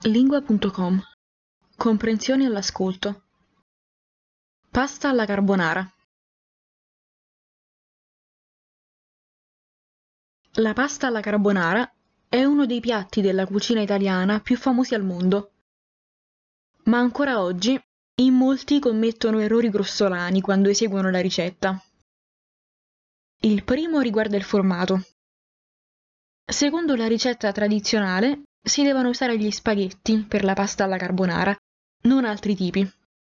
Lingua.com. Comprensione all'ascolto. Pasta alla carbonara. La pasta alla carbonara è uno dei piatti della cucina italiana più famosi al mondo. Ma ancora oggi in molti commettono errori grossolani quando eseguono la ricetta. Il primo riguarda il formato. Secondo la ricetta tradizionale si devono usare gli spaghetti per la pasta alla carbonara, non altri tipi.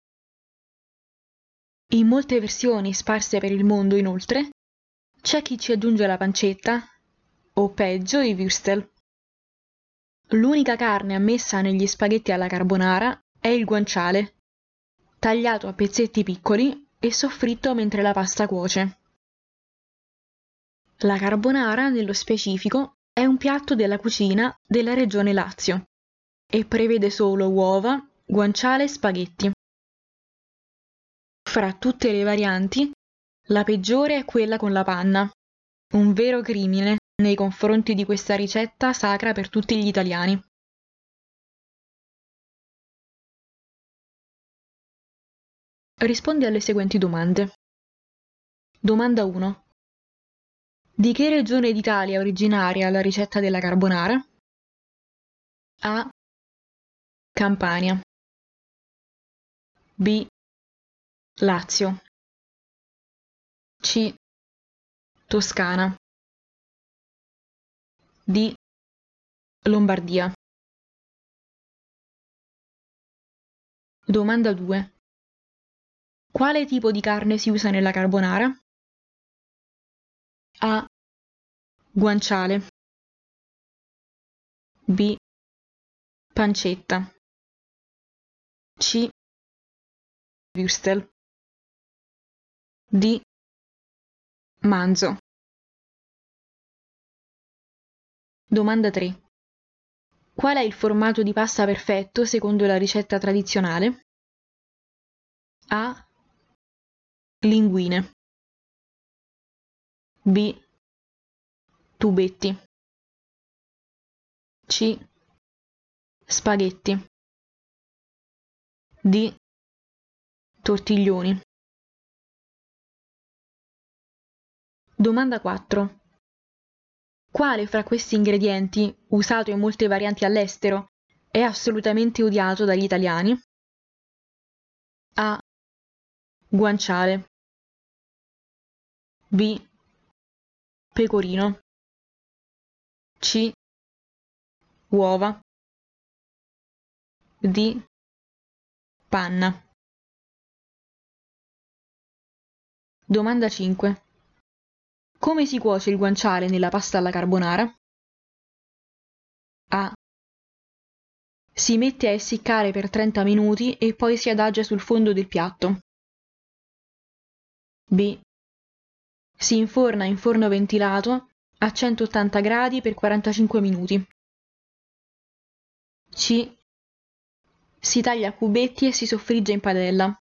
In molte versioni sparse per il mondo, inoltre, c'è chi ci aggiunge la pancetta, o peggio i würstel. L'unica carne ammessa negli spaghetti alla carbonara è il guanciale, tagliato a pezzetti piccoli e soffritto mentre la pasta cuoce. La carbonara, nello specifico, è un piatto della cucina della regione Lazio e prevede solo uova, guanciale e spaghetti. Fra tutte le varianti, la peggiore è quella con la panna, un vero crimine nei confronti di questa ricetta sacra per tutti gli italiani. Rispondi alle seguenti domande. Domanda 1. Di che regione d'Italia è originaria la ricetta della carbonara? A. Campania. B. Lazio. C. Toscana. D. Lombardia. Domanda 2. Quale tipo di carne si usa nella carbonara? A. Guanciale. B. Pancetta. C. Würstel. D. Manzo. Domanda 3. Qual è il formato di pasta perfetto secondo la ricetta tradizionale? A. Linguine. B. Tubetti. C. Spaghetti. D. Tortiglioni. Domanda 4. Quale fra questi ingredienti, usato in molte varianti all'estero, è assolutamente odiato dagli italiani? A. Guanciale. B. Pecorino. C. Uova. D. Panna. Domanda 5. Come si cuoce il guanciale nella pasta alla carbonara? A. Si mette a essiccare per 30 minuti e poi si adagia sul fondo del piatto. B. Si inforna in forno ventilato a 180 gradi per 45 minuti. C. Si taglia a cubetti e si soffrigge in padella.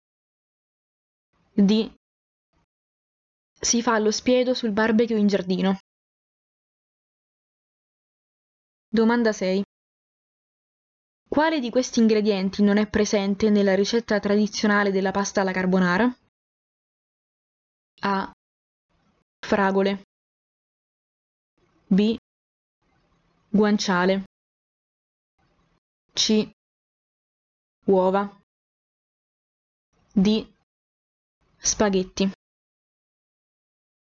D. Si fa allo spiedo sul barbecue in giardino. Domanda 6. Quale di questi ingredienti non è presente nella ricetta tradizionale della pasta alla carbonara? A. Fragole. B. Guanciale. C. Uova. D. Spaghetti.